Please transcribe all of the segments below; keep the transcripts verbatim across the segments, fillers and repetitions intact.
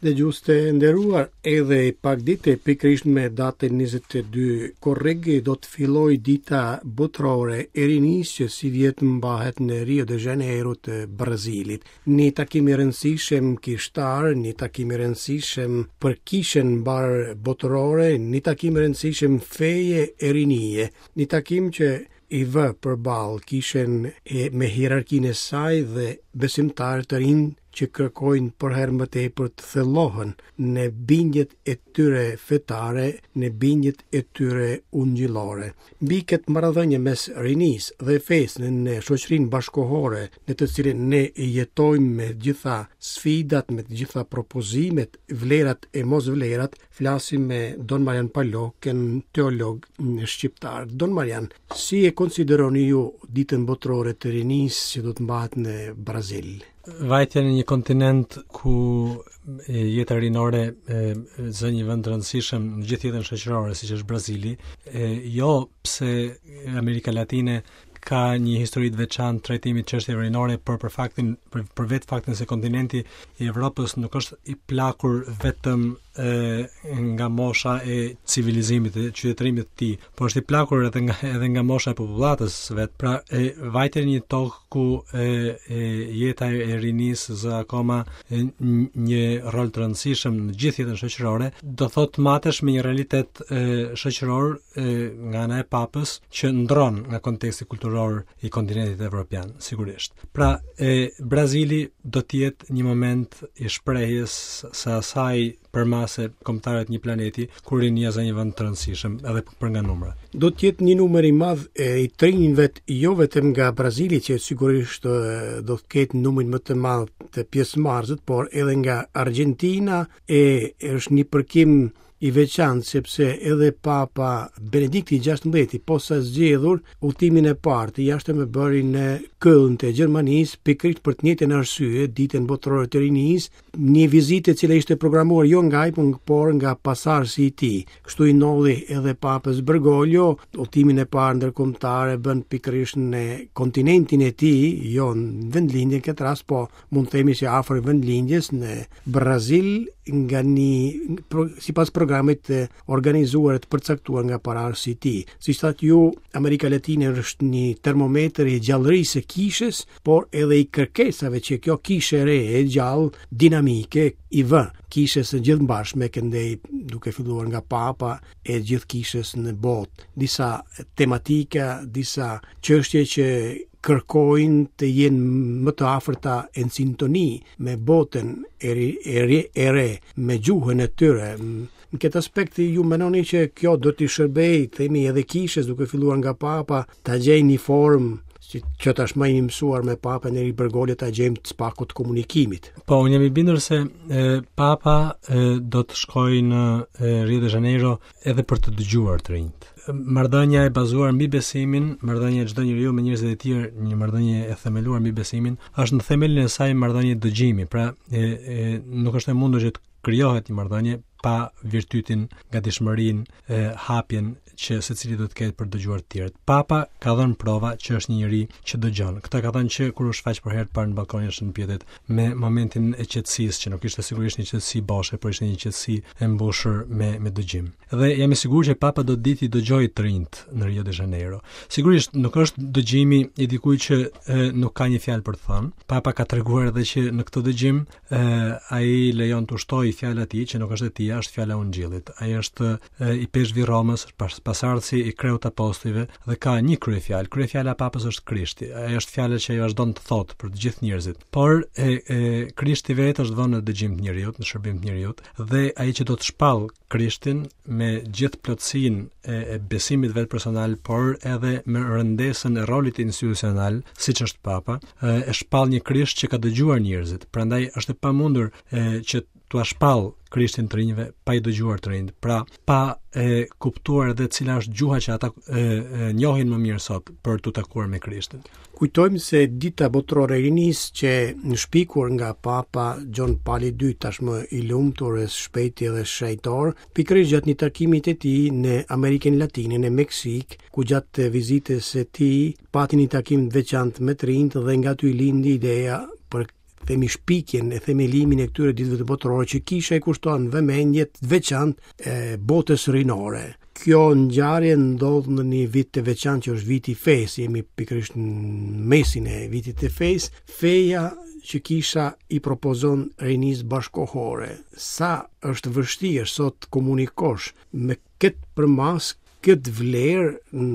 Dhe gjuste nderuar, edhe pak dite pikërisht me datën njëzet e dy korregi do të filloj dita botërore e rinisë që si vjetë mbahet në Rio de Janeiro të Brazilit. Një takim i rëndësishëm kishtar, një takim i rëndësishëm për kishën mbar botërore, një takim i rëndësishëm feje e rinije, një takim që i vë përballë kishën e me hierarkinë e saj dhe besimtarë të rinj që kërkojnë për herë më tepër të thellohen në bindjet e tyre fetare, në bindjet e tyre ungjillore. Mbi këtë marrëdhënie mes rinisë dhe fesë në shoqërinë bashkohore, në të cilën ne jetojmë me gjitha sfidat, me të gjitha propozimet, vlerat e mos vlerat, flasim me Don Marian Palokën, teolog shqiptar. Don Marian, si e konsideroni ju ditën botërore të rinisë që do të mbahet në Brazil? Vajtja në një kontinent ku jeta rinore zë një vend rëndësishëm në gjithë jetën shoqërore, siç është Brazili, jo pse Amerika Latine ka një histori të veçantë trajtimit çështjeve rinore, por për faktin për, për vetë faktin se kontinenti i Evropës nuk është i plakur vetëm e, nga mosha e civilizimit e qytetërimit të tij, por është i plakur edhe nga edhe nga mosha e popullatës vet. Pra e, vajte një tokë ku e, e, jeta e rinisë zë akoma e, një rol të rëndësishëm në gjithë jetën shoqërore, do thotë matesh me një realitet e, shoqëror e, nga ana e papës që ndron nga konteksti kulturor i kontinentit evropian, sigurisht. Pra, e, Brazili do të jetë një moment i shprehjes së asaj përmase kombëtarët një planeti ku rinia za një vend të rëndësishëm edhe për nga numrat. Do të jetë një numër i madh e i trinjve jo vetëm nga Brazili, që sigurisht do të ketë numrin më të madh të pjesëmarrësit, por edhe nga Argentina, e është një përkim i veçantë sepse edhe Papa Benedikti gjashtëmbëdhjetë posa zgjedhur udhëtimin e parë të jashtëm e bëri në Köln të Gjermanisë pikërisht për të njëjtën arsye, ditën botërore të rinisë, një vizitë e cila ishte programuar jo nga ai, por nga pasardhësi i tij. Kështu i ndodhi edhe Papës Bergoglio, udhëtimin e parë ndërkombëtar e bën pikërisht në kontinentin e tij, jo në vendlindjen këtë rast, po mund të themi se afër vendlindjes në Brazil, nga një sipas programit të organizuar të përcaktuar nga pararësi i tij. Siç thatë ju, Amerika Latine është një termometër i gjallërisë së kishës, por edhe i kërkesave që kjo kishë e re e gjallë dinamike i vë kishës së gjithëmbashme këndej duke filluar nga Papa e gjithë kishës në botë. Disa tematika, disa çështje që kërkojnë të jenë më të afërta e në sintoni me botën e re, e re, e re me gjuhën e tyre. Në këtë aspekt ju mendoni që kjo do t'i shërbej, themi edhe kishës duke filluar nga Papa, ta gjejë një formë që tashmë i mësuar me Papën e ri Bergoglio ta gjejmë të spaku të komunikimit. Po, unë jam i bindur se e, Papa e, do të shkojë në e, Rio de Janeiro edhe për të dëgjuar të rinjt. Marrëdhënia e bazuar mbi besimin, marrëdhënia e çdo njeriu me njerëzit e tjerë, një marrëdhënie e themeluar mbi besimin, është në themelin e saj marrëdhënie dëgjimi. Pra, e, e, nuk është e mundur që të krijohet një marrëdhënie pa virtytin, gatishmërinë, hapjen që secili do të ketë për dëgjuar të tjerët. Papa ka dhënë prova që është një njeri që dëgjon. Këtë ka thënë që kur u shfaq për herë të parë në balkonin e shënpjetit me momentin e qetësisë, që nuk ishte sigurisht një qetësi boshe, por ishte një qetësi e mbushur me me dëgjim. Dhe jam i sigurt që Papa do të ditë dëgjojë të rinjt në Rio de Janeiro. Sigurisht nuk është dëgjimi i dikujt që e, nuk ka një fjalë për të thënë. Papa ka treguar edhe që në këtë dëgjim e, ai lejon të ushtojë fjalën e tij, që nuk është e tij, është fjala e Ungjillit. Ai është e, i peshqvi Romës, pasardhësi i kreut apostujve dhe ka një kryefjalë. Kryefjala e Papës është Krishti. Ajo është fjala që ai vazhdon të thotë për të gjithë njerëzit. Por e, e, Krishti vetë është vënë në dëgjim të njerëzit, në shërbim të njerëzit, dhe ai që do të shpall Krishtin me gjithë plotësinë e, e besimit vetë personal, por edhe me rëndesën e rolit institucional, siç është Papa, e, e shpall një Krisht që ka dëgjuar njerëzit. Prandaj është e pamundur e, që t'ua shpall Krishtin të rinjve pa i dëgjuar të rinjt. Pra, pa e kuptuar edhe cila është gjuha që ata e, e, njohin më mirë sot për t'u takuar me Krishtin. Kujtojmë se dita botërore e rinisë që në shpikur nga Papa John Paul i dytë, tashmë i lumtur e shpejti edhe shëjtor, pikërisht gjatë një takimit e tij në Amerikën Latine, në Meksik, ku gjatë vizitës së tij pati një takim të veçantë me të rinjt dhe nga ty lindi ideja për themi shpikjen e themelimin e këtyre ditëve të botërore që kisha i kushton vëmendjet veçantë e botës rinore. Kjo ngjarje ndodh në një vit të veçantë që është viti i fesë, jemi pikërisht në mesin e vitit të fesë. Feja që kisha i propozon rinis bashkohore. Sa është vështirë sot komunikosh me këtë përmas, këtë vlerë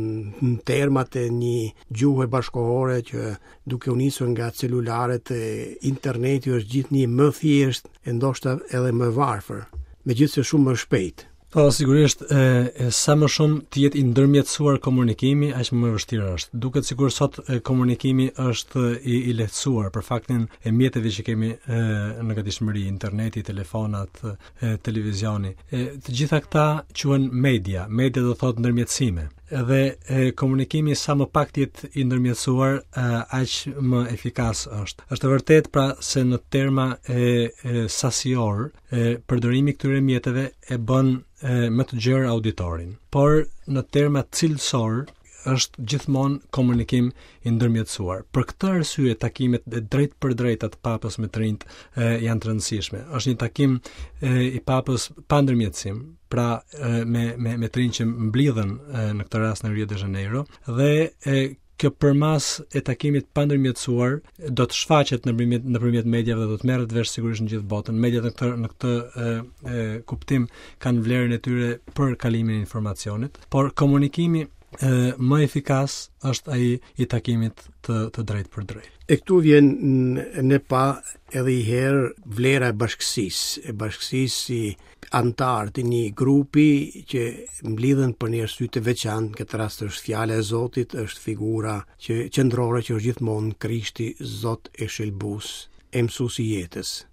në termat e një gjuhë bashkohore që duke u nisur nga celularet e interneti është gjithë një më thjesht e ndoshta edhe më varfër, megjithëse shumë më shpejt. Po, sigurisht, e, e, sa më shumë të jetë i ndërmjetësuar komunikimi, aq më vështirë është. Duket sikur sot e, komunikimi është i, i lehtësuar për faktin e mjeteve që kemi e, në gatishmëri, interneti, telefonat, e, televizioni. E, të gjitha këta quhen media. Media do thotë ndërmjetësime. Edhe e, komunikimi sa më pak të jetë i ndërmjetësuar, aq më efikas është. Është e vërtet pra se në terma e, e sasior, e, përdorimi këtyre mjeteve e bën e, më të gjerë auditorin. Por në terma cilësor është gjithmonë komunikim i ndërmjetësuar. Për këtë arsye takimet e drejt për drejt të Papës me të rinjt e, janë të rëndësishme. Është një takim e, i Papës pa ndërmjetësim, pra e, me me me të rinj që mblidhen e, në këtë rast në Rio de Janeiro dhe e, kjo përmas e takimit pa ndërmjetësuar do të shfaqet nëpërmjet nëpërmjet mediave dhe do të merret vesh sigurisht në gjithë botën. Mediat në këtë në këtë e, e, kuptim kanë vlerën e tyre për kalimin e informacionit, por komunikimi e, më efikas është ai i takimit të, të drejt për drejt. E këtu vjen në pa edhe i herë vlera e bashkësisë, e bashkësisë si antar të një grupi që mblidhen për një arsye të veçantë. Në këtë rast është fjala e Zotit, është figura që qendrore që është gjithmonë Krishti, Zot e shëlbues, e mësuesi i jetës.